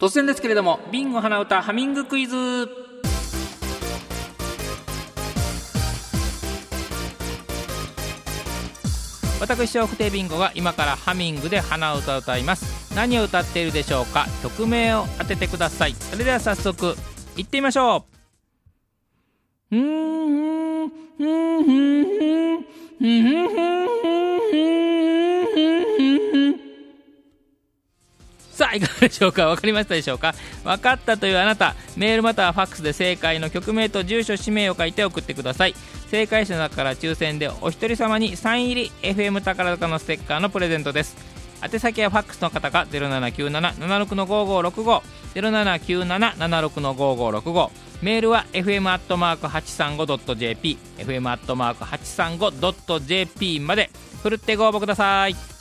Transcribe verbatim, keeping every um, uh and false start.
突然ですけれども、ビンゴ花歌ハミングクイズ。私笑福亭ビンゴが今からハミングで鼻歌を歌います。何を歌っているでしょうか。曲名を当ててください。それでは早速行ってみましょう。うーんふんふんふんふんふんふんふんさあいかがでしょうか。わかりましたでしょうか。わかったというあなた、メールまたはファックスで正解の曲名と住所氏名を書いて送ってください。正解者の中から抽選でお一人様にサイン入り エフエム 宝塚のステッカーのプレゼントです。宛先はファックスの方が ゼロななきゅうなな ななろく ごーごーろくご ゼロななきゅうなな ななろく ごーごーろくご、メールは エフエム アットマーク はちさんご ドット ジェーピー エフエム アットマーク はちさんご ドット ジェーピー までふるってご応募ください。